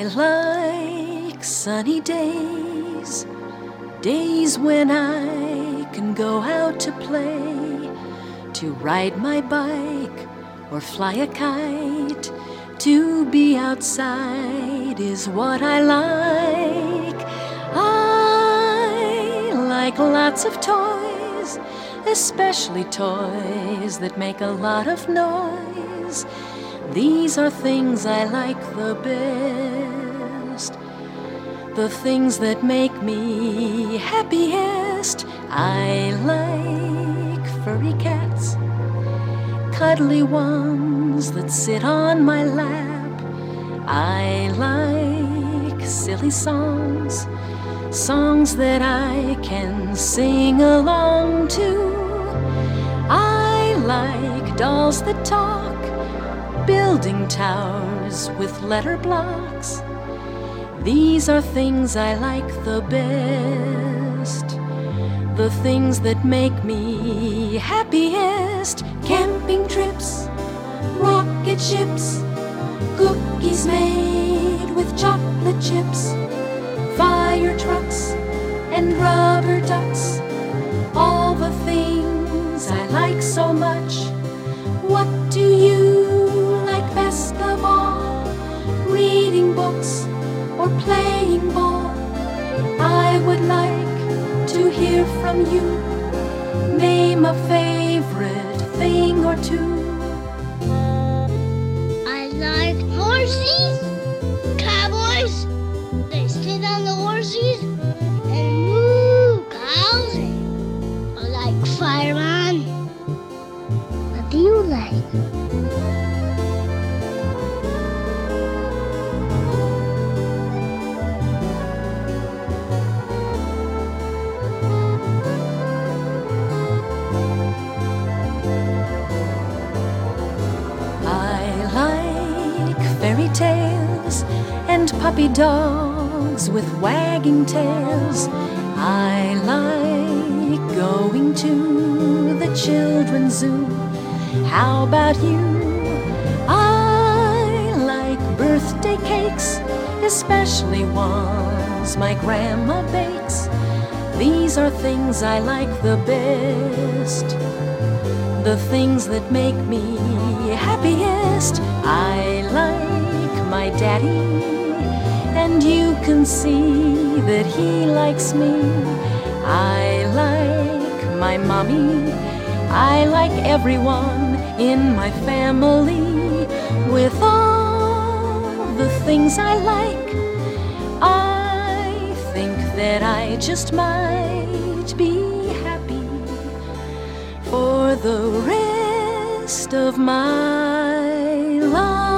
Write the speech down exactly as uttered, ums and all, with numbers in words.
like sunny days, days when I can go out to play, to ride my bike or fly a kite. To be outside is what I like. I like lots of toys, especially toys that make a lot of noise. These are things I like the best, the things that make me happiest. I like furry cats, cuddly ones that sit on my lap. I like silly songs, songs that I can sing along to. I like dolls that talk, building towers with letter blocks. These are things I like the best, the things that make me happiest. Camping trips, rocket ships, cookies made with chocolate chips, fire trucks and rubber ducks, all the things I like so much. What do you like best of all? Reading books or playing ball? I would like to hear from you. Name a favorite thing or two. I like horses, cowboys. They sit on the horses and moo cows. I like fireman. What do you like? Fairy tales and puppy dogs with wagging tails. I like going to the children's zoo. How about you? I like birthday cakes, especially ones my grandma bakes. These are things I like the best, the things that make me happiest. I like my daddy, and you can see that he likes me. I like my mommy, I like everyone in my family. With all the things I like, I think that I just might be happy for the rest of my life.